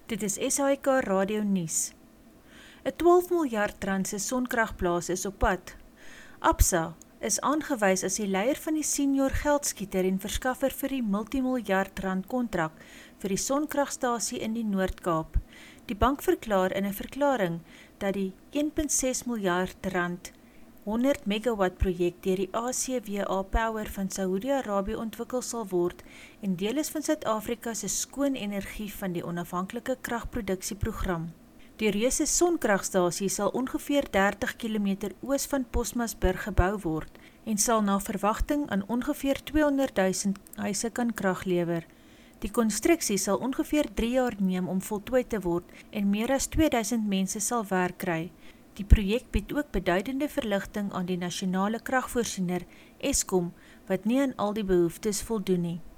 Dit is SAIK Radio Nuus. 'n 12 miljard rand se sonkragplaas is op pad. Absa is aangewys as die leier van die senior geldskieter en verskaffer vir die multimiljard rand kontrak vir die sonkragstasie in die Noord-Kaap. Die bank verklaar in 'n verklaring dat die 1,6 miljard rand 100 megawatt projek deur die ACWA Power van Saudi-Arabië ontwikkel sal word en deel is van Suid-Afrika se skoon energie van die onafhanklike kragproduksieprogram. Die reuse sonkragstasie sal ongeveer 30 km oos van Postmasburg gebou word en sal na verwagting aan ongeveer 200.000 huise kan krag lewer. Die konstruksie sal ongeveer 3 jaar neem om voltooi te word en meer as 2000 mense sal werk kry. Die projek bied ook beduidende verligting aan die nasionale kragvoorsiener Eskom wat nie aan al die behoeftes voldoen nie.